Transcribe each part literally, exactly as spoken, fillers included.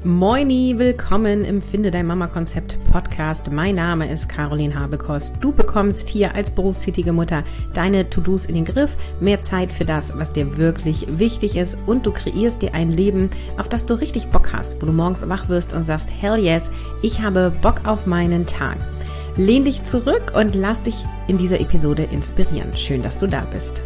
Moini, willkommen im Finde dein Mama Konzept Podcast. Mein Name ist Caroline Habekost. Du bekommst hier als berufstätige Mutter deine To-Dos in den Griff, mehr Zeit für das, was dir wirklich wichtig ist und du kreierst dir ein Leben, auf das du richtig Bock hast, wo du morgens wach wirst und sagst, hell yes, ich habe Bock auf meinen Tag. Lehn dich zurück und lass dich in dieser Episode inspirieren. Schön, dass du da bist.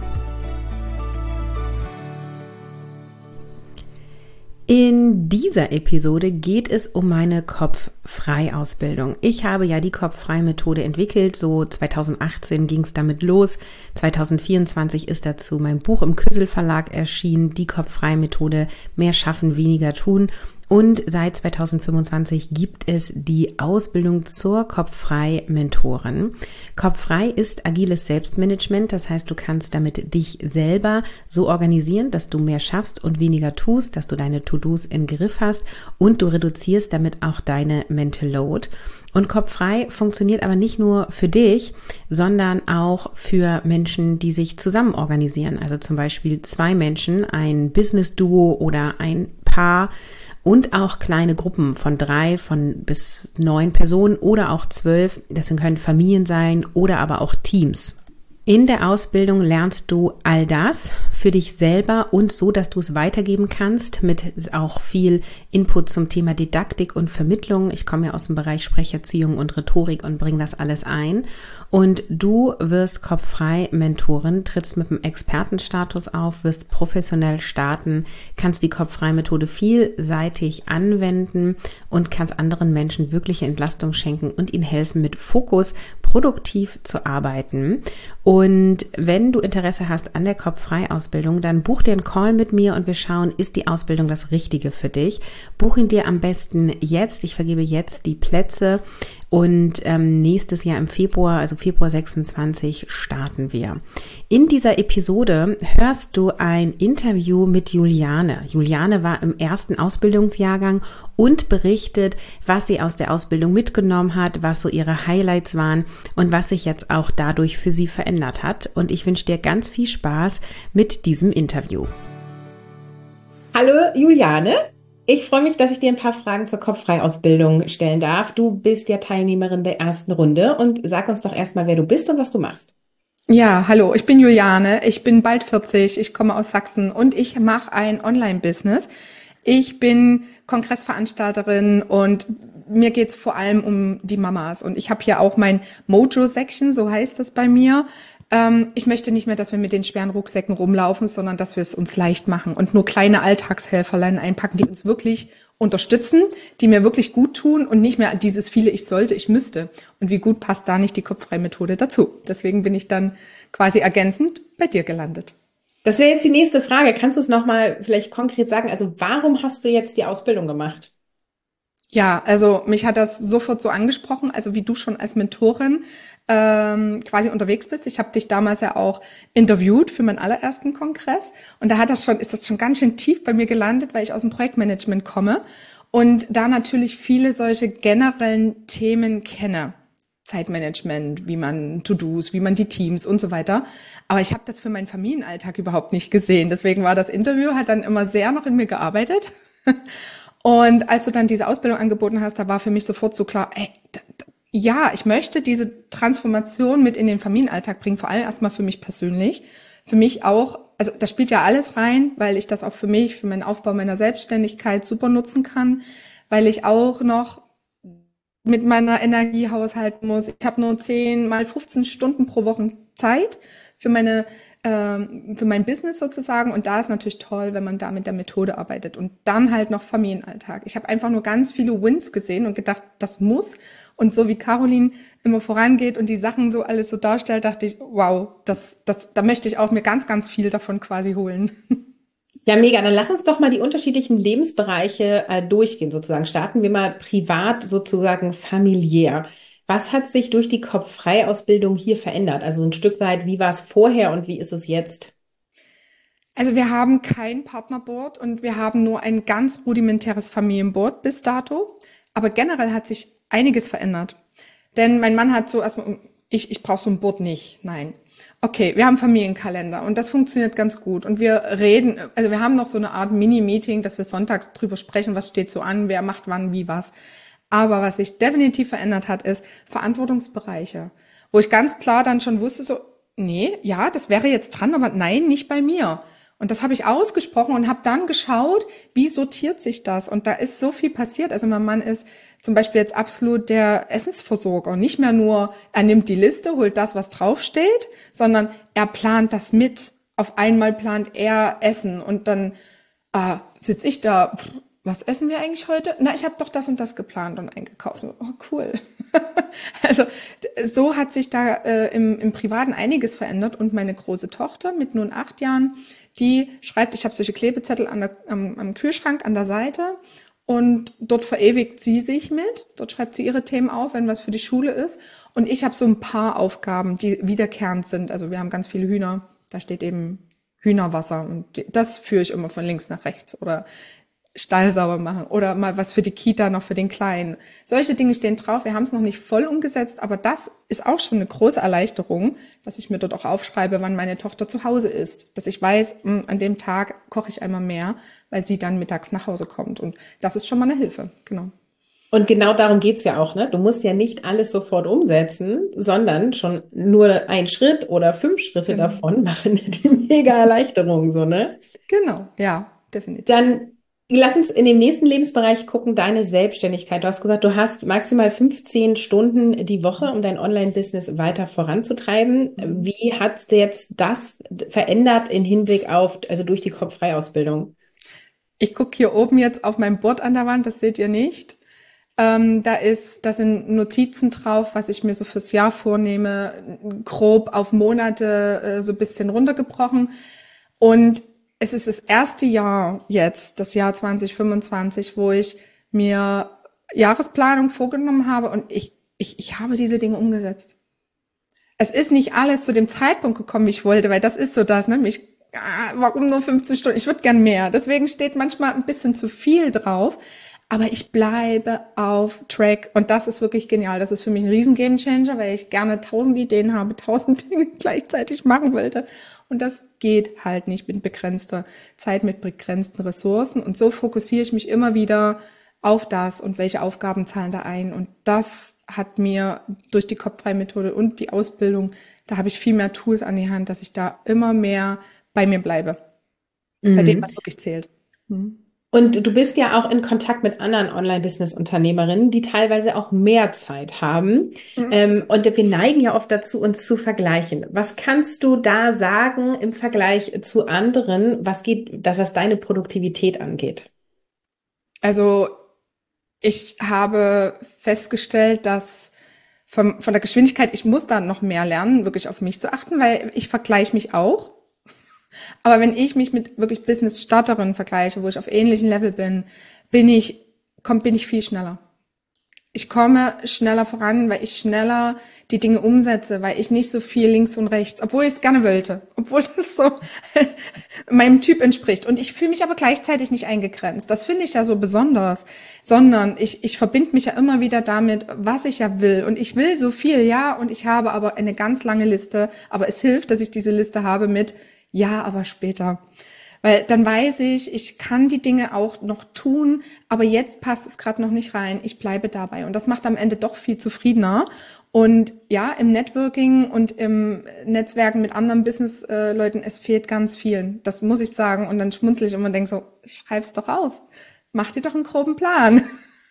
In dieser Episode geht es um meine Kopffrei-Ausbildung. Ich habe ja die Kopffrei-Methode entwickelt, so zweitausendachtzehn ging es damit los. zweitausendvierundzwanzig ist dazu mein Buch im Küssel Verlag erschienen, die Kopffrei-Methode, mehr schaffen, weniger tun. Und seit zweitausendfünfundzwanzig gibt es die Ausbildung zur Kopffrei-Mentorin. Kopffrei ist agiles Selbstmanagement, das heißt, du kannst damit dich selber so organisieren, dass du mehr schaffst und weniger tust, dass du deine To-Dos im Griff hast und du reduzierst damit auch deine Mental Load. Und Kopffrei funktioniert aber nicht nur für dich, sondern auch für Menschen, die sich zusammen organisieren. Also zum Beispiel zwei Menschen, ein Business-Duo oder ein Paar, und auch kleine Gruppen von drei, von bis neun Personen oder auch zwölf. Das können Familien sein oder aber auch Teams. In der Ausbildung lernst du all das für dich selber und so, dass du es weitergeben kannst, mit auch viel Input zum Thema Didaktik und Vermittlung. Ich komme ja aus dem Bereich Sprecherziehung und Rhetorik und bringe das alles ein. Und du wirst kopffrei Mentorin, trittst mit dem Expertenstatus auf, wirst professionell starten, kannst die Kopffrei-Methode vielseitig anwenden und kannst anderen Menschen wirkliche Entlastung schenken und ihnen helfen, mit Fokus produktiv zu arbeiten. Und wenn du Interesse hast an der Kopffrei-Ausbildung, dann buch dir einen Call mit mir und wir schauen, ist die Ausbildung das Richtige für dich? Buch ihn dir am besten jetzt. Ich vergebe jetzt die Plätze. Und ähm, nächstes Jahr im Februar, also Februar sechsundzwanzig, starten wir. In dieser Episode hörst du ein Interview mit Juliane. Juliane war im ersten Ausbildungsjahrgang und berichtet, was sie aus der Ausbildung mitgenommen hat, was so ihre Highlights waren und was sich jetzt auch dadurch für sie verändert hat. Und ich wünsche dir ganz viel Spaß mit diesem Interview. Hallo Juliane. Ich freue mich, dass ich dir ein paar Fragen zur Kopffrei-Ausbildung stellen darf. Du bist ja Teilnehmerin der ersten Runde und sag uns doch erstmal, wer du bist und was du machst. Ja, hallo, ich bin Juliane, ich bin bald vierzig, ich komme aus Sachsen und ich mache ein Online-Business. Ich bin Kongressveranstalterin und mir geht's vor allem um die Mamas und ich habe hier auch mein Mojo-Section, so heißt das bei mir. Ich möchte nicht mehr, dass wir mit den schweren Rucksäcken rumlaufen, sondern dass wir es uns leicht machen und nur kleine Alltagshelferlein einpacken, die uns wirklich unterstützen, die mir wirklich gut tun und nicht mehr dieses viele ich sollte, ich müsste. Und wie gut passt da nicht die Kopffrei-Methode dazu? Deswegen bin ich dann quasi ergänzend bei dir gelandet. Das wäre jetzt die nächste Frage. Kannst du es nochmal vielleicht konkret sagen? Also warum hast du jetzt die Ausbildung gemacht? Ja, also mich hat das sofort so angesprochen, also wie du schon als Mentorin ähm, quasi unterwegs bist. Ich habe dich damals ja auch interviewt für meinen allerersten Kongress und da hat das schon, ist das schon ganz schön tief bei mir gelandet, weil ich aus dem Projektmanagement komme und da natürlich viele solche generellen Themen kenne. Zeitmanagement, wie man To-Dos, wie man die Teams und so weiter. Aber ich habe das für meinen Familienalltag überhaupt nicht gesehen. Deswegen war das Interview, hat dann immer sehr noch in mir gearbeitet. Und als du dann diese Ausbildung angeboten hast, da war für mich sofort so klar, ey, da, da, ja, ich möchte diese Transformation mit in den Familienalltag bringen, vor allem erstmal für mich persönlich. Für mich auch, also da spielt ja alles rein, weil ich das auch für mich, für meinen Aufbau meiner Selbstständigkeit super nutzen kann, weil ich auch noch mit meiner Energie haushalten muss. Ich habe nur zehn mal fünfzehn Stunden pro Woche Zeit für meine für mein Business sozusagen und da ist natürlich toll, wenn man da mit der Methode arbeitet und dann halt noch Familienalltag. Ich habe einfach nur ganz viele Wins gesehen und gedacht, das muss und so wie Caroline immer vorangeht und die Sachen so alles so darstellt, dachte ich, wow, das, das, da möchte ich auch mir ganz, ganz viel davon quasi holen. Ja, mega. Dann lass uns doch mal die unterschiedlichen Lebensbereiche äh, durchgehen sozusagen. Starten wir mal privat sozusagen familiär. Was hat sich durch die Kopffrei-Ausbildung hier verändert? Also ein Stück weit, wie war es vorher und wie ist es jetzt? Also wir haben kein Partnerboard und wir haben nur ein ganz rudimentäres Familienboard bis dato. Aber generell hat sich einiges verändert. Denn mein Mann hat so erstmal, ich, ich brauche so ein Board nicht, nein. Okay, wir haben Familienkalender und das funktioniert ganz gut. Und wir reden, also wir haben noch so eine Art Mini-Meeting, dass wir sonntags drüber sprechen, was steht so an, wer macht wann, wie, was. Aber was sich definitiv verändert hat, ist Verantwortungsbereiche, wo ich ganz klar dann schon wusste, so, nee, ja, das wäre jetzt dran, aber nein, nicht bei mir. Und das habe ich ausgesprochen und habe dann geschaut, wie sortiert sich das? Und da ist so viel passiert. Also mein Mann ist zum Beispiel jetzt absolut der Essensversorger. Nicht mehr nur, er nimmt die Liste, holt das, was draufsteht, sondern er plant das mit. Auf einmal plant er Essen und dann äh, sitze ich da, pff, was essen wir eigentlich heute? Na, ich habe doch das und das geplant und eingekauft. Oh, cool. Also so hat sich da äh, im, im Privaten einiges verändert. Und meine große Tochter mit nun acht Jahren, die schreibt, ich habe solche Klebezettel an der, am, am Kühlschrank an der Seite und dort verewigt sie sich mit. Dort schreibt sie ihre Themen auf, wenn was für die Schule ist. Und ich habe so ein paar Aufgaben, die wiederkehrend sind. Also wir haben ganz viele Hühner. Da steht eben Hühnerwasser und das führe ich immer von links nach rechts oder Stall sauber machen oder mal was für die Kita noch für den Kleinen. Solche Dinge stehen drauf. Wir haben es noch nicht voll umgesetzt, aber das ist auch schon eine große Erleichterung, dass ich mir dort auch aufschreibe, wann meine Tochter zu Hause ist. Dass ich weiß, mh, an dem Tag koche ich einmal mehr, weil sie dann mittags nach Hause kommt. Und das ist schon mal eine Hilfe, genau. Und genau darum geht's ja auch, ne? Du musst ja nicht alles sofort umsetzen, sondern schon nur ein Schritt oder fünf Schritte genau. davon machen die mega Erleichterung, so, ne? Genau, ja, definitiv. Dann lass uns in den nächsten Lebensbereich gucken, deine Selbstständigkeit. Du hast gesagt, du hast maximal fünfzehn Stunden die Woche, um dein Online-Business weiter voranzutreiben. Wie hat jetzt das verändert in Hinblick auf, also durch die Kopffreiausbildung? Ich gucke hier oben jetzt auf mein Board an der Wand, das seht ihr nicht. Ähm, da ist, da sind Notizen drauf, was ich mir so fürs Jahr vornehme, grob auf Monate äh, so ein bisschen runtergebrochen. Und es ist das erste Jahr jetzt, das Jahr zwanzig fünfundzwanzig, wo ich mir Jahresplanung vorgenommen habe und ich, ich, ich habe diese Dinge umgesetzt. Es ist nicht alles zu dem Zeitpunkt gekommen, wie ich wollte, weil das ist so das, ne? Mich, ah, warum nur fünfzehn Stunden? Ich würde gern mehr. Deswegen steht manchmal ein bisschen zu viel drauf. Aber ich bleibe auf Track und das ist wirklich genial. Das ist für mich ein riesen Gamechanger, weil ich gerne tausend Ideen habe, tausend Dinge gleichzeitig machen wollte. Und das geht halt nicht mit begrenzter Zeit, mit begrenzten Ressourcen. Und so fokussiere ich mich immer wieder auf das und welche Aufgaben zahlen da ein. Und das hat mir durch die Kopffrei-Methode und die Ausbildung, da habe ich viel mehr Tools an die Hand, dass ich da immer mehr bei mir bleibe. Mhm. Bei dem, was wirklich zählt. Mhm. Und du bist ja auch in Kontakt mit anderen Online-Business-Unternehmerinnen, die teilweise auch mehr Zeit haben. Mhm. Ähm, und wir neigen ja oft dazu, uns zu vergleichen. Was kannst du da sagen im Vergleich zu anderen, was geht, was deine Produktivität angeht? Also ich habe festgestellt, dass von, von der Geschwindigkeit, ich muss da noch mehr lernen, wirklich auf mich zu achten, weil ich vergleiche mich auch. Aber wenn ich mich mit wirklich Business-Starterinnen vergleiche, wo ich auf ähnlichem Level bin, bin ich, komm, bin ich viel schneller. Ich komme schneller voran, weil ich schneller die Dinge umsetze, weil ich nicht so viel links und rechts, obwohl ich es gerne wollte, obwohl das so meinem Typ entspricht. Und ich fühle mich aber gleichzeitig nicht eingegrenzt. Das finde ich ja so besonders, sondern ich, ich verbinde mich ja immer wieder damit, was ich ja will. Und ich will so viel, ja, und ich habe aber eine ganz lange Liste. Aber es hilft, dass ich diese Liste habe mit ja, aber später. Weil dann weiß ich, ich kann die Dinge auch noch tun, aber jetzt passt es gerade noch nicht rein. Ich bleibe dabei. Und das macht am Ende doch viel zufriedener. Und ja, im Networking und im Netzwerken mit anderen Business-Leuten, es fehlt ganz viel. Das muss ich sagen. Und dann schmunzle ich immer und denke so, schreib's doch auf. Mach dir doch einen groben Plan.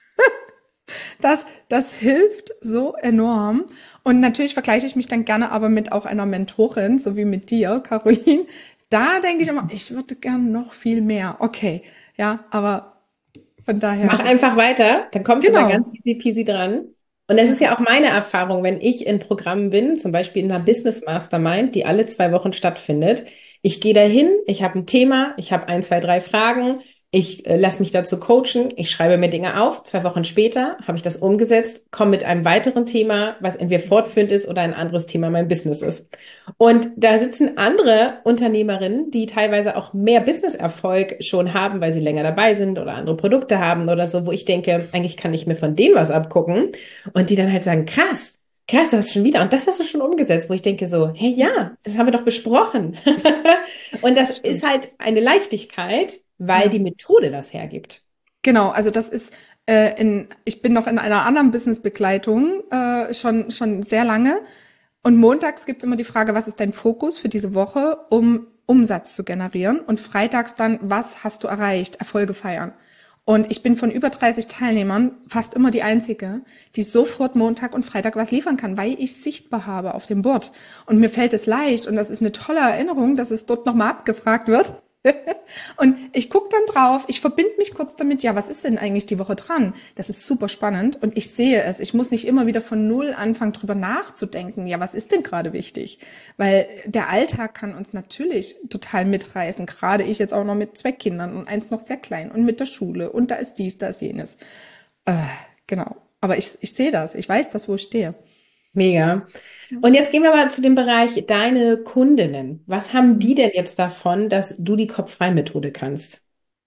Das, das hilft so enorm. Und natürlich vergleiche ich mich dann gerne aber mit auch einer Mentorin, so wie mit dir, Caroline. Da denke ich immer, ich würde gerne noch viel mehr. Okay, ja, aber von daher. Mach einfach weiter, dann kommst genau. du da ganz easy peasy dran. Und das ist ja auch meine Erfahrung, wenn ich in Programmen bin, zum Beispiel in einer Business Mastermind, die alle zwei Wochen stattfindet. Ich gehe dahin, ich habe ein Thema, ich habe ein, zwei, drei Fragen. Ich äh, lasse mich dazu coachen, ich schreibe mir Dinge auf, zwei Wochen später habe ich das umgesetzt, komme mit einem weiteren Thema, was entweder fortführend ist oder ein anderes Thema mein Business ist. Und da sitzen andere Unternehmerinnen, die teilweise auch mehr Businesserfolg schon haben, weil sie länger dabei sind oder andere Produkte haben oder so, wo ich denke, eigentlich kann ich mir von denen was abgucken. Und die dann halt sagen, krass, Krass, du hast schon wieder. Und das hast du schon umgesetzt, wo ich denke so, hey, ja, das haben wir doch besprochen. Und das ist Stimmt. halt eine Leichtigkeit, weil Ja. die Methode das hergibt. Genau, also das ist äh, in, ich bin noch in einer anderen Business-Begleitung äh, schon schon sehr lange und montags gibt's immer die Frage, was ist dein Fokus für diese Woche, um Umsatz zu generieren und freitags dann, was hast du erreicht, Erfolge feiern. Und ich bin von über dreißig Teilnehmern fast immer die Einzige, die sofort Montag und Freitag was liefern kann, weil ich sichtbar habe auf dem Board. Und mir fällt es leicht und das ist eine tolle Erinnerung, dass es dort nochmal abgefragt wird. Und ich gucke dann drauf, ich verbinde mich kurz damit, ja, was ist denn eigentlich die Woche dran? Das ist super spannend und ich sehe es. Ich muss nicht immer wieder von Null anfangen, drüber nachzudenken, ja, was ist denn gerade wichtig? Weil der Alltag kann uns natürlich total mitreißen, gerade ich jetzt auch noch mit zwei Kindern und eins noch sehr klein und mit der Schule und da ist dies, da ist jenes. Äh, genau, aber ich, ich sehe das, ich weiß das, wo ich stehe. Mega. Und jetzt gehen wir mal zu dem Bereich deine Kundinnen. Was haben die denn jetzt davon, dass du die Kopf-frei-Methode kannst?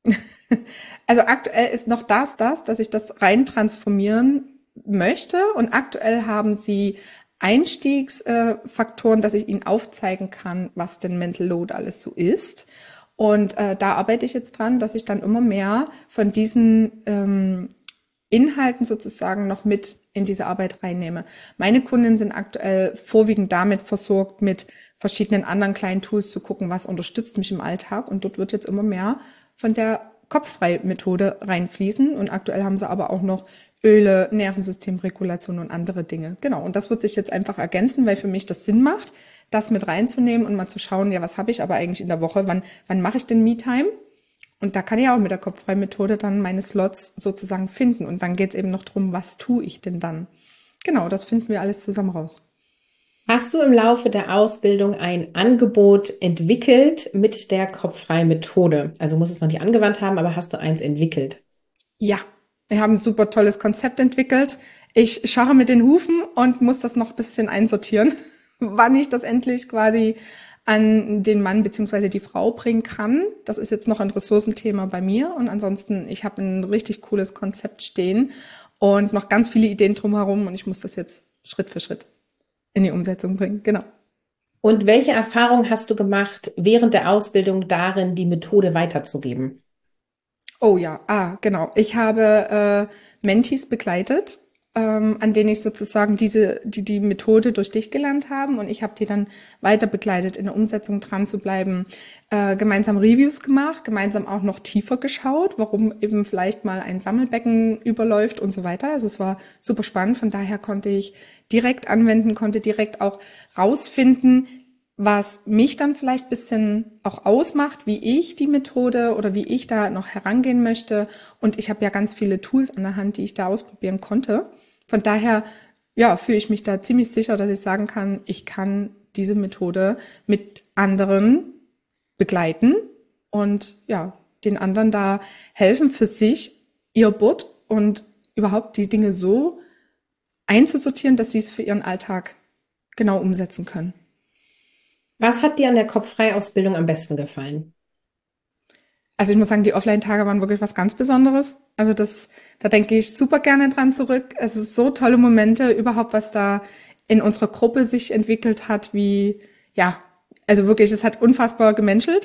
Also aktuell ist noch das, das, dass ich das rein transformieren möchte und aktuell haben sie Einstiegsfaktoren, dass ich ihnen aufzeigen kann, was denn Mental Load alles so ist. Und äh, da arbeite ich jetzt dran, dass ich dann immer mehr von diesen ähm, Inhalten sozusagen noch mit in diese Arbeit reinnehme. Meine Kunden sind aktuell vorwiegend damit versorgt, mit verschiedenen anderen kleinen Tools zu gucken, was unterstützt mich im Alltag. Und dort wird jetzt immer mehr von der Kopffrei-Methode reinfließen. Und aktuell haben sie aber auch noch Öle, Nervensystemregulation und andere Dinge. Genau. Und das wird sich jetzt einfach ergänzen, weil für mich das Sinn macht, das mit reinzunehmen und mal zu schauen, ja, was habe ich aber eigentlich in der Woche? Wann, wann mache ich denn Me-Time? Und da kann ich auch mit der Kopffrei-Methode dann meine Slots sozusagen finden. Und dann geht's eben noch drum, was tue ich denn dann? Genau, das finden wir alles zusammen raus. Hast du im Laufe der Ausbildung ein Angebot entwickelt mit der Kopf-frei-Methode? Also musst es noch nicht angewandt haben, aber hast du eins entwickelt? Ja, wir haben ein super tolles Konzept entwickelt. Ich scharre mit den Hufen und muss das noch ein bisschen einsortieren, wann ich das endlich quasi an den Mann beziehungsweise die Frau bringen kann. Das ist jetzt noch ein Ressourcenthema bei mir. Und ansonsten, ich habe ein richtig cooles Konzept stehen und noch ganz viele Ideen drumherum. Und ich muss das jetzt Schritt für Schritt in die Umsetzung bringen. Genau. Und welche Erfahrung hast du gemacht während der Ausbildung darin, die Methode weiterzugeben? Oh ja, ah, genau. Ich habe äh, Mentees begleitet, ähm, an denen ich sozusagen diese, die die Methode durch dich gelernt haben und ich habe die dann weiter begleitet, in der Umsetzung dran zu bleiben, äh, gemeinsam Reviews gemacht, gemeinsam auch noch tiefer geschaut, warum eben vielleicht mal ein Sammelbecken überläuft und so weiter. Also es war super spannend, von daher konnte ich direkt anwenden, konnte direkt auch rausfinden, was mich dann vielleicht ein bisschen auch ausmacht, wie ich die Methode oder wie ich da noch herangehen möchte. Und ich habe ja ganz viele Tools an der Hand, die ich da ausprobieren konnte. Von daher, ja, fühle ich mich da ziemlich sicher, dass ich sagen kann, ich kann diese Methode mit anderen begleiten und ja, den anderen da helfen, für sich ihr Board und überhaupt die Dinge so einzusortieren, dass sie es für ihren Alltag genau umsetzen können. Was hat dir an der Kopf-frei-Ausbildung am besten gefallen? Also ich muss sagen, die Offline-Tage waren wirklich was ganz Besonderes. Also das, da denke ich super gerne dran zurück. Es ist so tolle Momente, überhaupt was da in unserer Gruppe sich entwickelt hat, wie, ja, also wirklich, es hat unfassbar gemenschelt.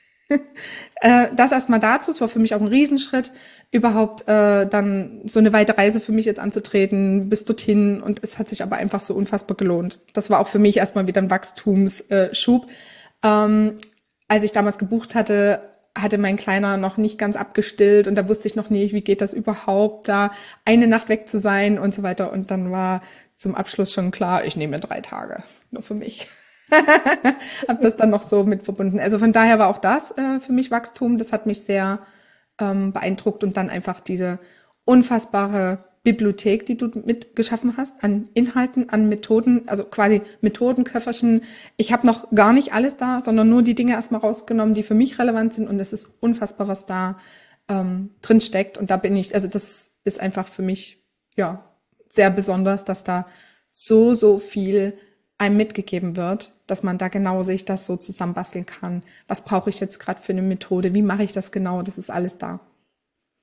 äh, das erstmal dazu, es war für mich auch ein Riesenschritt, überhaupt äh, dann so eine weite Reise für mich jetzt anzutreten, bis dorthin. Und es hat sich aber einfach so unfassbar gelohnt. Das war auch für mich erstmal wieder ein Wachstumsschub. Ähm, als ich damals gebucht hatte, hatte mein Kleiner noch nicht ganz abgestillt und da wusste ich noch nicht, wie geht das überhaupt, da eine Nacht weg zu sein und so weiter. Und dann war zum Abschluss schon klar, ich nehme drei Tage, nur für mich. Hab das dann noch so mit verbunden. Also von daher war auch das äh, für mich Wachstum. Das hat mich sehr ähm, beeindruckt und dann einfach diese unfassbare Bibliothek, die du mitgeschaffen hast, an Inhalten, an Methoden, also quasi Methodenköfferchen. Ich habe noch gar nicht alles da, sondern nur die Dinge erstmal rausgenommen, die für mich relevant sind und es ist unfassbar, was da ähm, drin steckt und da bin ich, also das ist einfach für mich ja sehr besonders, dass da so, so viel einem mitgegeben wird, dass man da genau sich das so zusammenbasteln kann. Was brauche ich jetzt gerade für eine Methode? Wie mache ich das genau? Das ist alles da.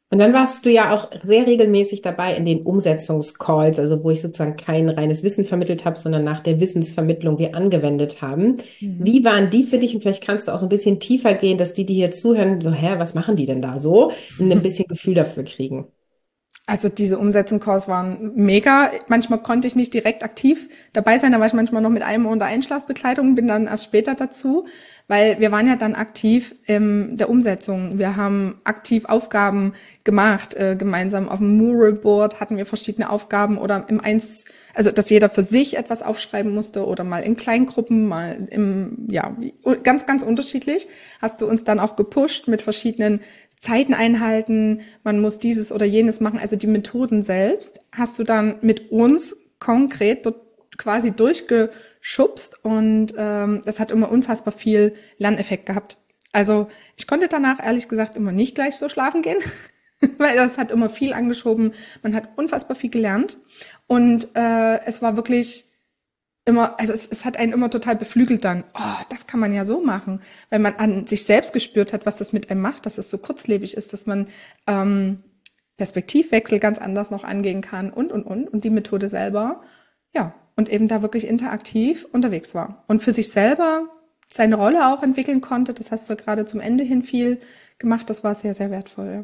Und dann warst du ja auch sehr regelmäßig dabei in den Umsetzungscalls, also wo ich sozusagen kein reines Wissen vermittelt habe, sondern nach der Wissensvermittlung wir angewendet haben. Mhm. Wie waren die für dich? Und vielleicht kannst du auch so ein bisschen tiefer gehen, dass die, die hier zuhören, so, hä, was machen die denn da so? Und ein bisschen Gefühl dafür kriegen. Also diese Umsetzungskurs waren mega. Manchmal konnte ich nicht direkt aktiv dabei sein, da war ich manchmal noch mit einem unter Einschlafbegleitung, bin dann erst später dazu, weil wir waren ja dann aktiv in der Umsetzung. Wir haben aktiv Aufgaben gemacht, äh, gemeinsam auf dem Muralboard hatten wir verschiedene Aufgaben oder im Eins, also dass jeder für sich etwas aufschreiben musste oder mal in Kleingruppen, mal im, ja, ganz, ganz unterschiedlich. Hast du uns dann auch gepusht mit verschiedenen Zeiten einhalten, man muss dieses oder jenes machen. Also die Methoden selbst hast du dann mit uns konkret dort quasi durchgeschubst und ähm, das hat immer unfassbar viel Lerneffekt gehabt. Also ich konnte danach ehrlich gesagt immer nicht gleich so schlafen gehen, weil das hat immer viel angeschoben. Man hat unfassbar viel gelernt und äh, es war wirklich immer, also es, es hat einen immer total beflügelt dann, oh, das kann man ja so machen, weil man an sich selbst gespürt hat, was das mit einem macht, dass es so kurzlebig ist, dass man ähm, Perspektivwechsel ganz anders noch angehen kann und, und, und. Und die Methode selber, ja, und eben da wirklich interaktiv unterwegs war. Und für sich selber seine Rolle auch entwickeln konnte, das hast du gerade zum Ende hin viel gemacht, das war sehr, sehr wertvoll.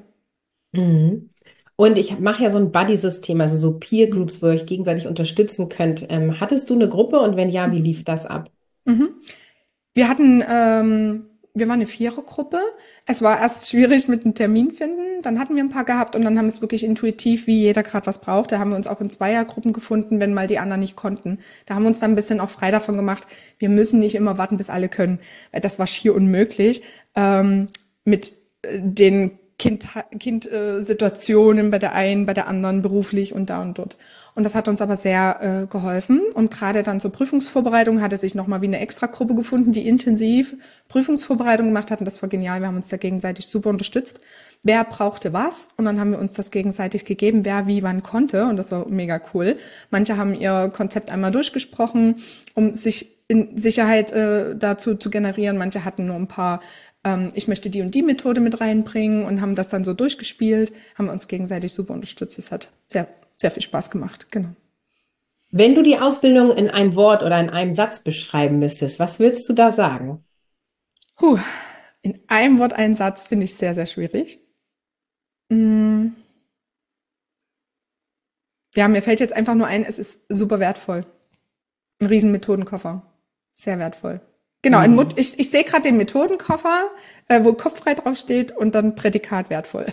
Mhm. Und ich mache ja so ein Buddy-System, also so Peer Groups, wo ihr euch gegenseitig unterstützen könnt. Ähm, hattest du eine Gruppe und wenn ja, wie lief das ab? Mhm. Wir hatten, ähm, wir waren eine Vierergruppe. Es war erst schwierig mit einem Termin finden. Dann hatten wir ein paar gehabt und dann haben wir es wirklich intuitiv, wie jeder gerade was braucht. Da haben wir uns auch in Zweiergruppen gefunden, wenn mal die anderen nicht konnten. Da haben wir uns dann ein bisschen auch frei davon gemacht. Wir müssen nicht immer warten, bis alle können, weil das war schier unmöglich. Ähm, mit äh, den Kind, Kind äh, Situationen bei der einen, bei der anderen beruflich und da und dort. Und das hat uns aber sehr äh, geholfen. Und gerade dann zur Prüfungsvorbereitung hatte sich nochmal wie eine Extragruppe gefunden, die intensiv Prüfungsvorbereitung gemacht hat. Und das war genial. Wir haben uns da gegenseitig super unterstützt. Wer brauchte was? Und dann haben wir uns das gegenseitig gegeben, wer wie wann konnte. Und das war mega cool. Manche haben ihr Konzept einmal durchgesprochen, um sich in Sicherheit äh, dazu zu generieren. Manche hatten nur ein paar ich möchte die und die Methode mit reinbringen und haben das dann so durchgespielt, haben uns gegenseitig super unterstützt. Es hat sehr, sehr viel Spaß gemacht, genau. Wenn du die Ausbildung in einem Wort oder in einem Satz beschreiben müsstest, was würdest du da sagen? Puh, in einem Wort, einen Satz finde ich sehr, sehr schwierig. Mm. Ja, mir fällt jetzt einfach nur ein, es ist super wertvoll. Ein riesen Methodenkoffer. Sehr wertvoll. Genau, ein Mut, ich, ich sehe gerade den Methodenkoffer, äh, wo kopffrei drauf steht und dann Prädikat wertvoll.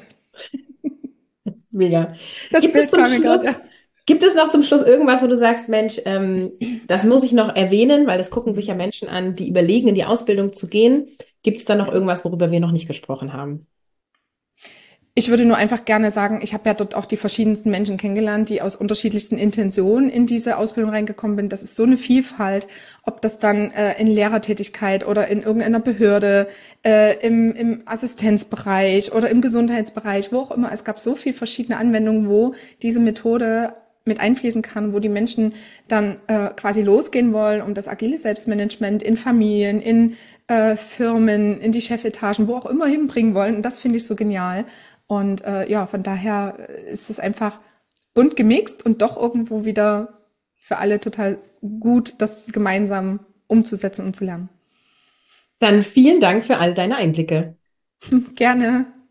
Mega. Das Gibt es Bild zum kam mir Schluss, gerade, ja. gibt es noch zum Schluss irgendwas, wo du sagst, Mensch, ähm, das muss ich noch erwähnen, weil das gucken sich ja Menschen an, die überlegen, in die Ausbildung zu gehen. Gibt es da noch irgendwas, worüber wir noch nicht gesprochen haben? Ich würde nur einfach gerne sagen, ich habe ja dort auch die verschiedensten Menschen kennengelernt, die aus unterschiedlichsten Intentionen in diese Ausbildung reingekommen sind. Das ist so eine Vielfalt, ob das dann äh, in Lehrertätigkeit oder in irgendeiner Behörde, äh, im, im Assistenzbereich oder im Gesundheitsbereich, wo auch immer. Es gab so viele verschiedene Anwendungen, wo diese Methode mit einfließen kann, wo die Menschen dann äh, quasi losgehen wollen, um das agile Selbstmanagement in Familien, in äh, Firmen, in die Chefetagen, wo auch immer hinbringen wollen. Und das finde ich so genial. Und äh, ja, von daher ist es einfach bunt gemixt und doch irgendwo wieder für alle total gut, das gemeinsam umzusetzen und zu lernen. Dann vielen Dank für all deine Einblicke. Gerne.